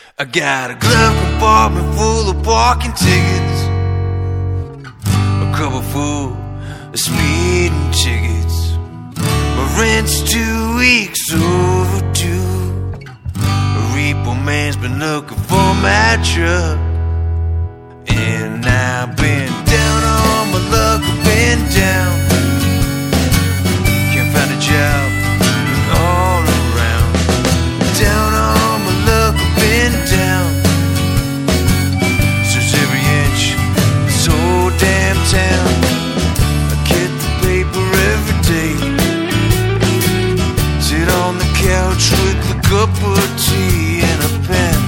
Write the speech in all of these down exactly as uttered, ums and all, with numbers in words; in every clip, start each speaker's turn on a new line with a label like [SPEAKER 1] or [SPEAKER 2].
[SPEAKER 1] I got a glove compartment full of parking tickets, a couple full of speeding tickets. My rent's two weeks overdue. A repo man's been looking for my truck, and I've been down on my luck, I've been down. Can't find a job all around. Down on my luck, I've been down. Search every inch, this whole damn town. I get the paper every day, sit on the couch with a cup of tea and a pen,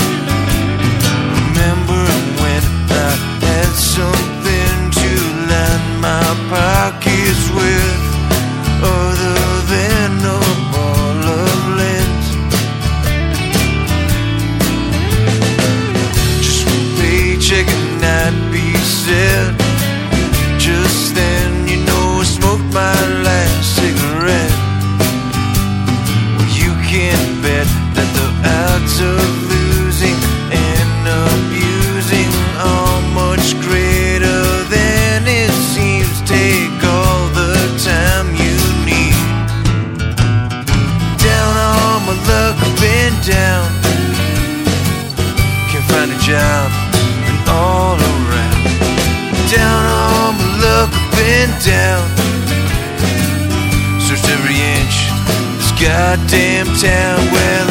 [SPEAKER 1] remembering when I had something to line my pockets with, other than a ball of lint. Just one paycheck and I'd be set. Just then, you know, I smoked my last cigarette. Well, you can bet that the odds of losing and abusing are much greater than it seems. Take all the time you need. Down on my luck, I've been down. Can't find a job, and all around. Down on my luck, I've been down. Searched every inch, this goddamn town. Well,